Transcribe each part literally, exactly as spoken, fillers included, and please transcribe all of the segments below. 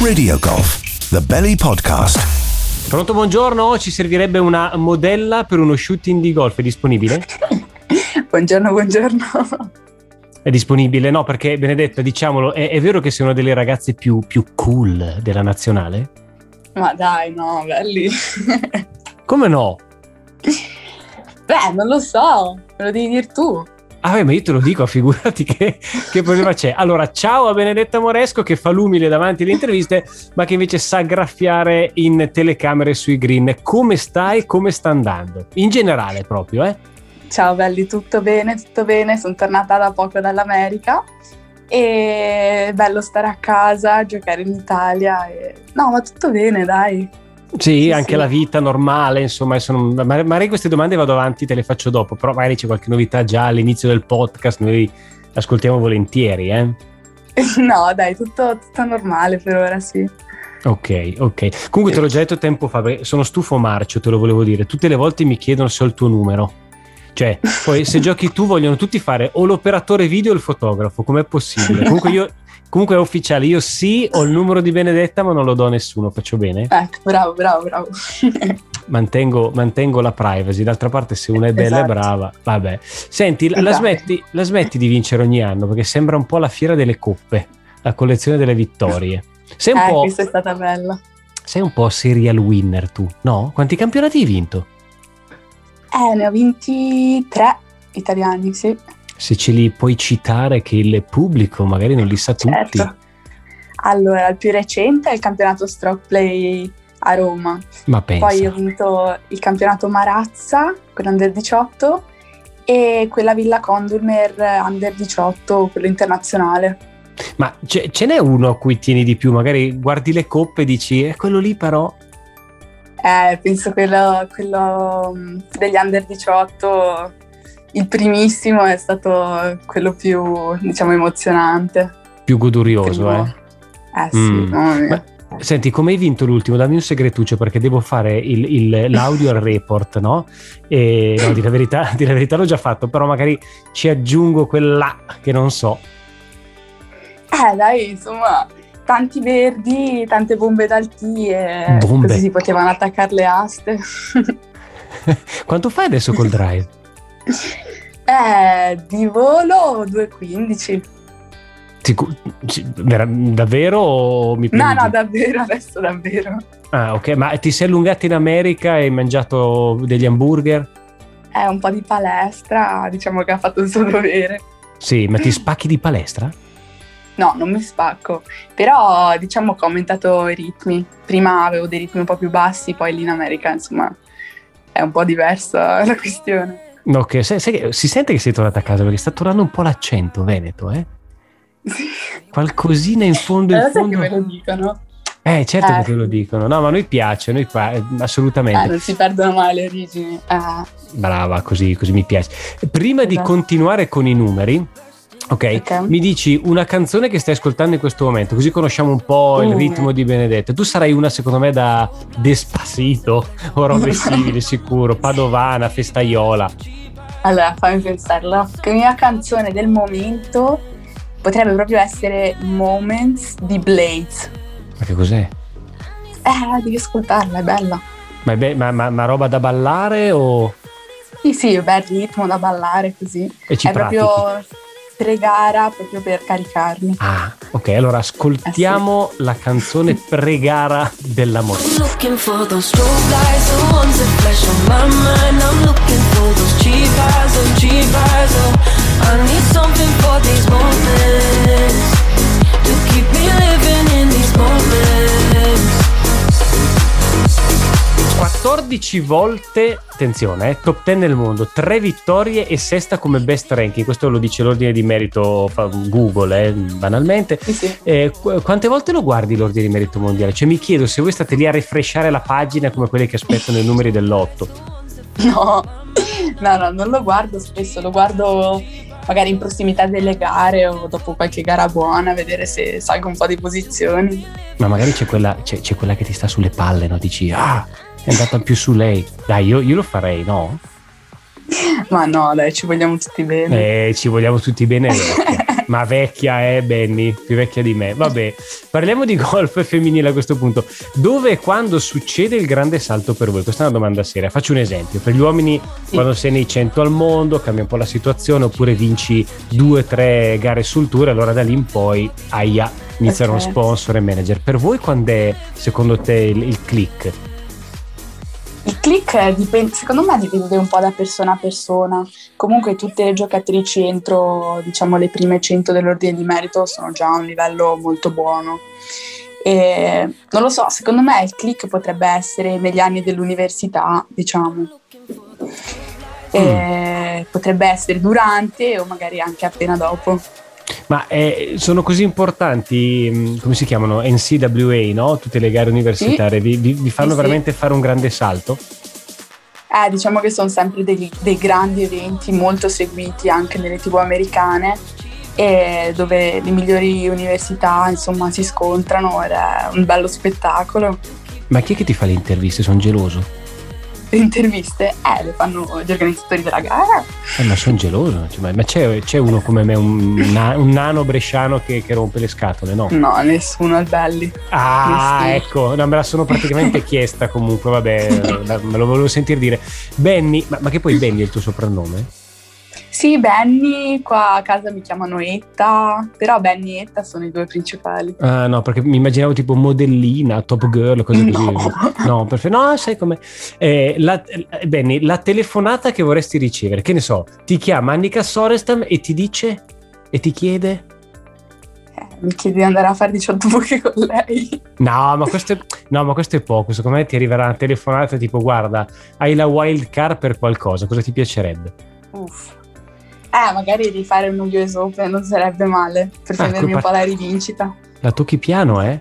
Radio Golf, The Belly Podcast. Pronto, buongiorno, ci servirebbe una modella per uno shooting di golf, è disponibile? Buongiorno, buongiorno. È disponibile? No, perché Benedetta, diciamolo, è, è vero che sei una delle ragazze più, più cool della nazionale? Ma dai, no, belli. Come no? Beh, non lo so, me lo devi dire tu. Ah beh, ma io te lo dico, figurati che, che problema c'è. Allora, ciao a Benedetta Moresco che fa l'umile davanti alle interviste, ma che invece sa graffiare in telecamere sui green. Come stai? Come sta andando? In generale proprio, eh? Ciao belli, tutto bene, tutto bene. Sono tornata da poco dall'America e bello stare a casa, giocare in Italia. E... No, ma tutto bene, dai. Sì, sì anche sì. La vita normale, insomma, sono, magari queste domande vado avanti, te le faccio dopo, però magari c'è qualche novità già all'inizio del podcast, noi ascoltiamo volentieri, eh? No, dai, tutto, tutto normale per ora, sì. Ok, ok. Comunque te l'ho già detto tempo fa, sono stufo marcio, te lo volevo dire. Tutte le volte mi chiedono se ho il tuo numero. Cioè, poi se giochi tu vogliono tutti fare o l'operatore video o il fotografo, com'è possibile? Comunque io... Comunque è ufficiale, io sì ho il numero di Benedetta ma non lo do a nessuno, faccio bene? Ecco, bravo, bravo, bravo. Mantengo, mantengo la privacy, d'altra parte se una è bella Esatto. e brava, vabbè. Senti, Esatto. la, smetti, la smetti di vincere ogni anno perché sembra un po' la fiera delle coppe, la collezione delle vittorie. Sei un, Eh, po', questa è stata bella. sei un po' serial winner tu, no? Quanti campionati hai vinto? Eh, ne ho vinti tre italiani, sì. Se ce li puoi citare che il pubblico magari non li sa tutti. Certo. Allora, il più recente è il campionato Stroke Play a Roma. Ma pensa. Poi ho vinto il campionato Marazza, quello under diciotto, e quella Villa Condulmer under diciotto, quello internazionale. Ma ce, ce n'è uno a cui tieni di più? Magari guardi le coppe e dici, è quello lì però... Eh, penso quello, quello mm, degli under diciotto, il primissimo è stato quello più, diciamo, emozionante. Più godurioso, Più- eh? Eh sì, Mm. mamma mia. Ma, senti, come hai vinto l'ultimo? Dammi un segretuccio perché devo fare il, il, l'audio al report, no? E no, di la verità, di la verità l'ho già fatto, però magari ci aggiungo quella che non so. Eh dai, insomma, tanti verdi, tante bombe dal tee e Bombe. così si potevano attaccare le aste. Quanto fai adesso col drive? Eh, di volo due virgola quindici. Sicu- ci- vera- davvero o mi No, prendi? no, davvero, adesso davvero. Ah, ok, ma ti sei allungato in America e hai mangiato degli hamburger? È un po' di palestra, diciamo che ha fatto il suo dovere. Sì, ma ti spacchi di palestra? No, non mi spacco, però diciamo che ho aumentato i ritmi. Prima avevo dei ritmi un po' più bassi, poi lì in America, insomma, è un po' diversa la questione. Ok, sai, sai che si sente che sei tornata a casa perché sta tornando un po' l'accento veneto, eh? Sì. Qualcosina in fondo in Allora sai fondo. che me lo dicono? Eh, certo Eh. che te lo dicono. No, ma a noi piace, a noi qua, eh, assolutamente. Eh, non si perdono mai le origini. Eh, Brava, così, così mi piace. Prima di Esatto. continuare con i numeri, ok, Ok. mi dici una canzone che stai ascoltando in questo momento, così conosciamo un po' il Uh. ritmo di Benedetta. Tu sarai una, secondo me, da Despacito o robe simili, sicuro. Padovana, festaiola. allora, fammi pensare, la mia canzone del momento potrebbe proprio essere Moments di Blades. Ma che cos'è? Eh, devi ascoltarla, è bella. Ma, è be- ma, ma, ma roba da ballare o... Sì, sì, bel ritmo da ballare così. E ci è pratichi? proprio pre-gara, proprio per caricarmi. Ah, ok, allora ascoltiamo la canzone pre-gara dell'amore. I'm looking for those strobe lights, the ones that flash on my mind. I'm looking for those cheap eyes, oh cheap eyes, oh. I need something for these moments, to keep me living in these moments. quattordici volte, attenzione, eh, top dieci nel mondo, tre vittorie e sesta come best ranking. Questo lo dice l'ordine di merito fa- Google, eh, banalmente. Sì, sì. Eh, qu- quante volte lo guardi l'ordine di merito mondiale? Cioè mi chiedo se voi state lì a refreshare la pagina come quelli che aspettano i numeri dell'otto. No, no, no, non lo guardo spesso, lo guardo magari in prossimità delle gare o dopo qualche gara buona, vedere se salgo un po' di posizioni. Ma magari c'è quella, c'è, c'è quella che ti sta sulle palle, no? Dici, ah, è andata più su lei. Dai, io, io lo farei, no? Ma no, dai, ci vogliamo tutti bene. Eh, ci vogliamo tutti bene. Ma vecchia, eh, Benny, più vecchia di me. Vabbè, parliamo di golf femminile a questo punto. Dove e quando succede il grande salto per voi? Questa è una domanda seria. Faccio un esempio. Per gli uomini, sì. Quando sei nei cento al mondo, cambia un po' la situazione, oppure vinci due, tre gare sul tour, allora da lì in poi, aia, iniziano okay. sponsor e manager. Per voi quando è, secondo te, il, il click? Il click dipende, secondo me dipende un po' da persona a persona. Comunque tutte le giocatrici entro, diciamo, le prime cento dell'ordine di merito sono già a un livello molto buono. E non lo so, secondo me il click potrebbe essere negli anni dell'università, diciamo. E mm. potrebbe essere durante o magari anche appena dopo. Ma eh, sono così importanti, come si chiamano? N C A A, no? Tutte le gare universitarie, sì. vi, vi, vi fanno sì, veramente sì. fare un grande salto? Eh, diciamo che sono sempre dei, dei grandi eventi molto seguiti anche nelle tivù americane, e dove le migliori università insomma si scontrano ed è un bello spettacolo. Ma chi è che ti fa le interviste? Sono geloso. Le interviste eh, le fanno gli organizzatori della gara. Eh, ma sono geloso, cioè, ma c'è, c'è uno come me, un, un nano bresciano che, che rompe le scatole, no? No, nessuno al belli. Ah, nessuno. Ecco, no, me la sono praticamente chiesta comunque, vabbè, me lo volevo sentire dire. Benny, ma, ma che poi Benny è il tuo soprannome? Sì, Benny, qua a casa mi chiamano Etta, però Benny e Etta sono i due principali. Ah no, perché mi immaginavo tipo modellina, top girl, cose così. No, no, perfetto. No, sai come eh, la, eh, Benny, la telefonata che vorresti ricevere, che ne so, ti chiama Annika Sorestam e ti dice e ti chiede eh, mi chiede di andare a fare diciotto buche con lei. No, ma questo è, no, ma questo è poco. Secondo me ti arriverà una telefonata tipo guarda, hai la wild card per qualcosa, cosa ti piacerebbe? Uff. Eh, magari rifare uno U S Open non sarebbe male, per ah, tenermi un po' la rivincita. La tocchi piano, eh?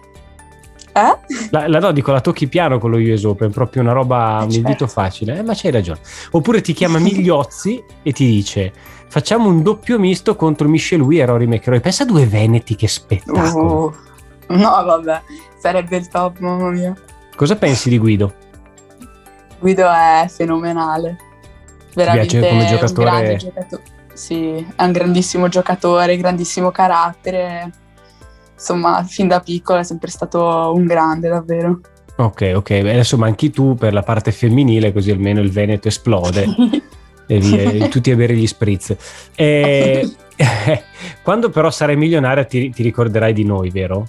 Eh? La, la, no, dico, la tocchi piano con lo U S Open, proprio una roba, un certo. invito facile. Eh, ma c'hai ragione. Oppure ti chiama Migliozzi e ti dice facciamo un doppio misto contro Michel-Louis e Rory McIlroy. Pensa a due veneti, che spettacolo. Uh, no, vabbè, sarebbe il top, mamma mia. Cosa pensi di Guido? Guido è fenomenale. Veramente piace come giocatore? Un grande giocatore. Sì, è un grandissimo giocatore, grandissimo carattere. Insomma, fin da piccolo è sempre stato un grande, davvero. Ok, ok. Adesso manchi tu per la parte femminile, così almeno il Veneto esplode e via, tutti a bere gli spritz. E, quando però sarai milionaria ti, ti ricorderai di noi, vero?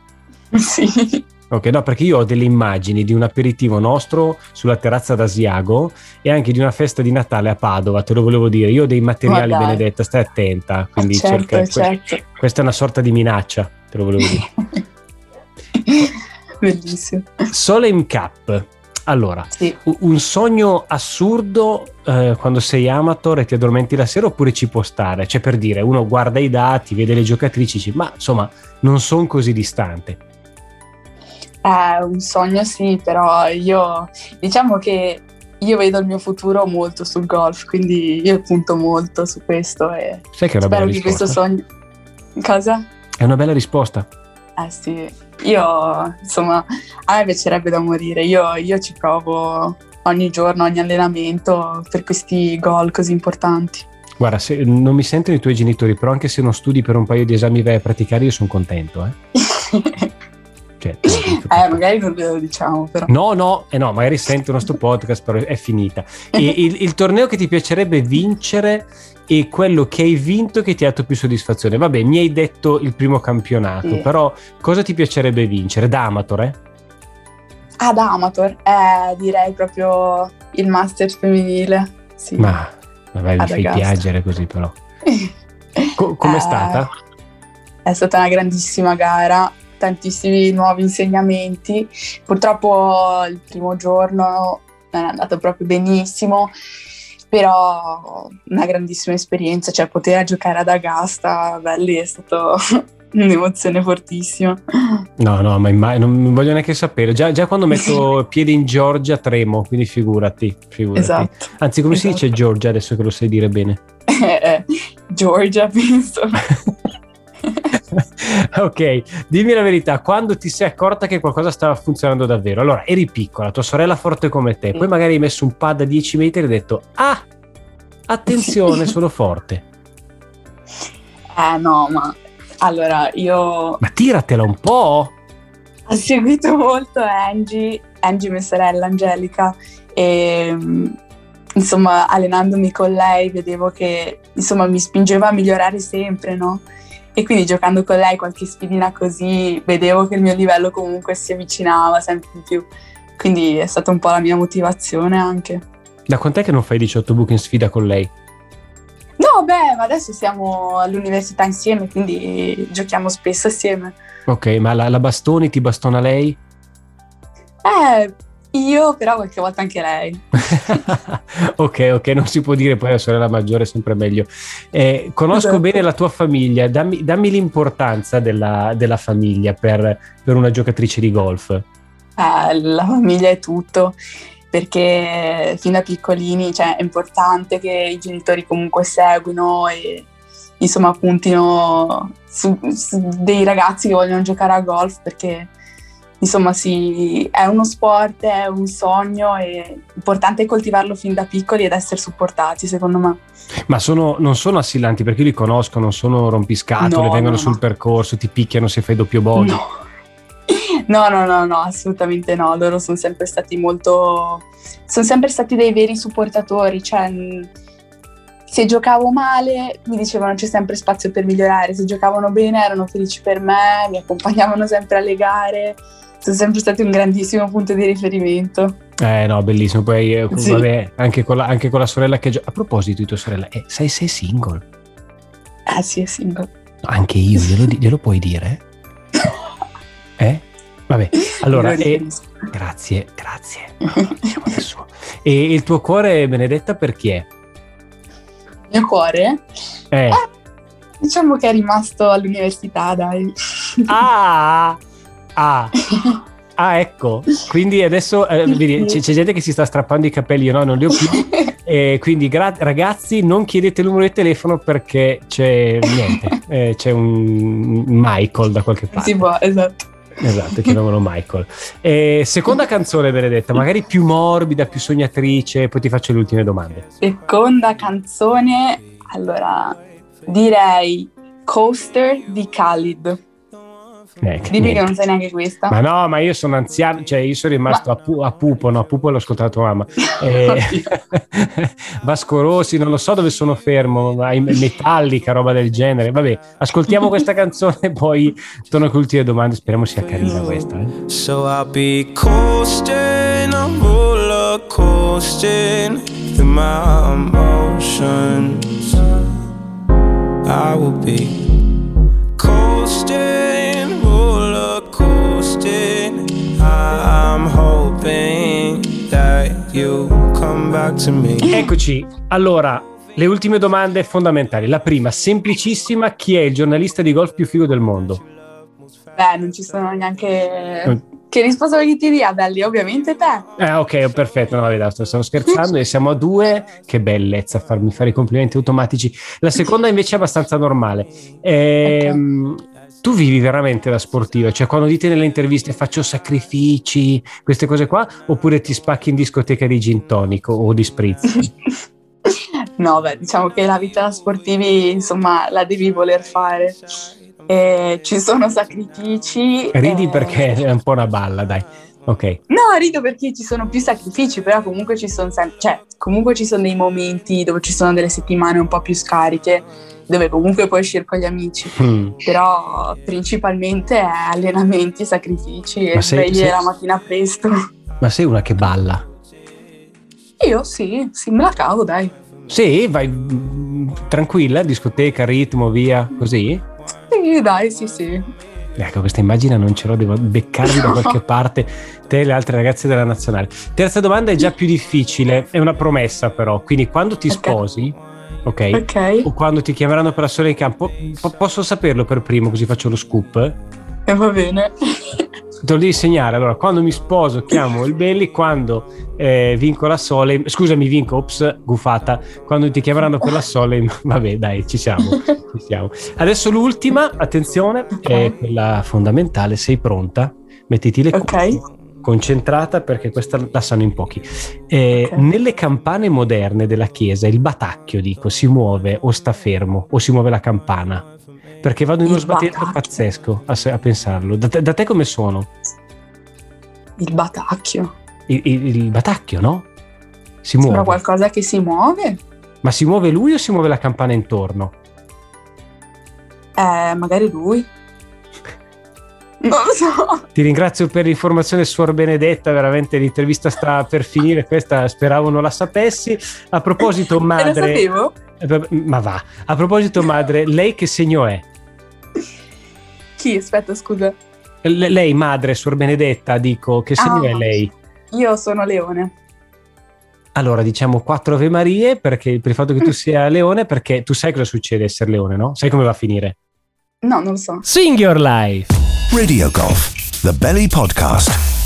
Sì. Ok, no, perché io ho delle immagini di un aperitivo nostro sulla terrazza d'Asiago e anche di una festa di Natale a Padova, te lo volevo dire. Io ho dei materiali, Benedetta, stai attenta. Quindi certo, cerca, certo. Questa, questa è una sorta di minaccia, te lo volevo dire. Bellissimo. Solheim Cup. Allora, sì. un sogno assurdo eh, quando sei amateur e ti addormenti la sera, oppure ci può stare? Cioè, per dire, uno guarda i dati, vede le giocatrici, dice, ma insomma, non sono così distante. È un sogno, sì, però io diciamo che io vedo il mio futuro molto sul golf, quindi io punto molto su questo e sai che è una spero bella che risposta. questo sogno. Cosa? È una bella risposta. Eh sì, io insomma a me piacerebbe da morire, io, io ci provo ogni giorno, ogni allenamento per questi goal così importanti. Guarda, se non mi sentono i tuoi genitori, però anche se non studi per un paio di esami vai a praticare, io sono contento, eh. Cioè, eh, magari non lo diciamo, però. No, no, eh no, magari sentono sto podcast, però è finita. E il, il torneo che ti piacerebbe vincere e quello che hai vinto che ti ha dato più soddisfazione. Vabbè, mi hai detto il primo campionato, sì. Però cosa ti piacerebbe vincere? Da amateur, eh? Ah, da amateur? Eh, direi proprio il Masters femminile, sì. Ma, vabbè, mi fai piangere così, però. Co- com'è eh, stata? È stata una grandissima gara. Tantissimi nuovi insegnamenti. Purtroppo il primo giorno non è andato proprio benissimo, però una grandissima esperienza, cioè poter giocare ad Augusta, belli, è stato un'emozione fortissima. No, no, ma immag- non voglio neanche sapere. Già, già quando metto piede in Georgia tremo, quindi figurati, figurati. Esatto. Anzi, come esatto. si dice Georgia adesso che lo sai dire bene? Eh, Georgia, penso. Ok, dimmi la verità, quando ti sei accorta che qualcosa stava funzionando davvero? Allora, eri piccola, tua sorella forte come te, poi magari hai messo un pad a dieci metri e hai detto ah, attenzione, sono forte. Eh no, ma allora io Ma tiratela un po'! ho seguito molto Angie, Angie mia sorella Angelica, e insomma allenandomi con lei vedevo che insomma mi spingeva a migliorare sempre, no? E quindi giocando con lei qualche sfidina così vedevo che il mio livello comunque si avvicinava sempre di più, quindi è stata un po' la mia motivazione anche. Da quant'è che non fai diciotto buchi in sfida con lei? No, beh, ma adesso siamo all'università insieme, quindi giochiamo spesso assieme. Ok, ma la, la bastoni ti bastona lei? Eh, io però qualche volta anche lei. ok, ok, non si può dire, poi la sorella maggiore è sempre meglio. Eh, conosco Esatto. bene la tua famiglia, dammi, dammi l'importanza della, della famiglia per, per una giocatrice di golf. Eh, la famiglia è tutto, perché fin da piccolini, cioè, è importante che i genitori comunque seguino e insomma puntino su, su dei ragazzi che vogliono giocare a golf, perché insomma sì, è uno sport, è un sogno, è importante coltivarlo fin da piccoli ed essere supportati, secondo me. Ma sono, non sono assillanti, perché io li conosco, non sono rompiscatole, No, vengono no, sul no. percorso, ti picchiano se fai doppio bogey. No. No, no, no, no, assolutamente no. Loro sono sempre stati molto. Sono sempre stati dei veri supportatori. Cioè, mh, se giocavo male, mi dicevano c'è sempre spazio per migliorare. Se giocavano bene, erano felici per me, mi accompagnavano sempre alle gare. Sono sempre stati un grandissimo punto di riferimento. Eh no, bellissimo. Poi eh, Sì. vabbè, anche con la, anche con la sorella che gioca. A proposito di tua sorella, eh, sai se è single? Ah, sì, è single. No, anche io, glielo, di- glielo puoi dire? Eh? Vabbè, allora, Me lo eh, riferisco. grazie, grazie. No, diciamo adesso. E il tuo cuore, Benedetta, per chi è? Il mio cuore, Eh. diciamo che è rimasto all'università, dai. Ah! Ah! Ah, ecco. Quindi adesso eh, vedi, c'è, c'è gente che si sta strappando i capelli, io no, non li ho più. E quindi gra- ragazzi, non chiedete il numero di telefono perché c'è niente, eh, c'è un Michael da qualche parte. Si può, esatto. Esatto, chiamiamolo Michael. E seconda canzone, Benedetta, magari più morbida, più sognatrice, poi ti faccio le ultime domande. Seconda canzone, allora direi Coaster di Khalid. Eh, Dimmi niente. che non sai neanche questa. Ma no, ma io sono anziano, cioè io sono rimasto Ma- a, pu- a Pupo, no, a Pupo l'ho ascoltato mamma. Eh, Vasco Rossi, non lo so dove sono fermo, ma in Metallica, roba del genere. Vabbè, ascoltiamo questa canzone e poi torno con le ultime domande, speriamo sia carina questa. Eh. So I'll be coasting, I'm roller coasting through my emotions. I will be coasting, roller coasting. I'm hoping that you come back to me. Eccoci, allora, le ultime domande fondamentali. La prima, semplicissima, chi è il giornalista di golf più figo del mondo? Beh, non ci sono neanche. Che risposta vuoi che ti dia, Belli? Ovviamente te. Eh, ok, perfetto, no, vabbè, sto, stavo scherzando e siamo a due, che bellezza farmi fare i complimenti automatici. La seconda invece è abbastanza normale. Ehm, Tu vivi veramente da sportiva, cioè quando dite nelle interviste faccio sacrifici, queste cose qua, oppure ti spacchi in discoteca di gin tonic o di spritz? No, beh, diciamo che la vita da sportivi, insomma, la devi voler fare. E ci sono sacrifici. Ridi e- perché è un po' una balla, dai. Ok. No, rido perché ci sono più sacrifici, però comunque ci sono sempre, cioè, comunque ci sono dei momenti dove ci sono delle settimane un po' più scariche, dove comunque puoi uscire con gli amici. Mm. Però principalmente è allenamenti e sacrifici e Ma sei- sveglie sei- la mattina presto. Ma sei una che balla? Io sì, sì, me la cavo, dai. Sì, vai mm, tranquilla, discoteca, ritmo, via, così? Sì, dai, sì, sì. Ecco, questa immagine non ce l'ho, devo beccarvi da qualche parte, te e le altre ragazze della nazionale. Terza domanda è già più difficile, è una promessa però, quindi quando ti Ok. sposi, ok? Ok, O quando ti chiameranno per la sola in campo, po- posso saperlo per primo così faccio lo scoop? e va bene. Te lo devi segnare, allora quando mi sposo chiamo il Belli, quando eh, vinco la Sole, scusami vinco, ops, gufata, quando ti chiameranno per la Sole, vabbè dai ci siamo, ci siamo. Adesso l'ultima, attenzione, Ok. è quella fondamentale, sei pronta? Mettiti le Ok. cuffie. concentrata perché questa la sanno in pochi. Eh, Ok. Nelle campane moderne della chiesa il batacchio, dico, si muove o sta fermo o si muove la campana? Perché vado in uno Il sbattimento batacchio. pazzesco a, se- a pensarlo. Da te, da te come sono? Il batacchio. Il, il- il batacchio, no? Si Sembra muove. qualcosa che si muove. Ma si muove lui o si muove la campana intorno? Eh, magari lui. Non lo so. Ti ringrazio per l'informazione, Suor Benedetta, veramente l'intervista sta per finire, questa speravo non la sapessi. A proposito, E lo madre, sapevo? eh, vabbè, ma va, a proposito madre, lei che segno è? Chi? Aspetta, scusa. Le- lei madre, Suor Benedetta, dico, che segno Ah. è lei? Io sono Leone. Allora diciamo quattro Ave Marie perché, per il fatto che tu sia leone, perché tu sai cosa succede essere leone, no? Sai come va a finire? No, non lo so. Sing your life. Radio Golf, the Belly Podcast.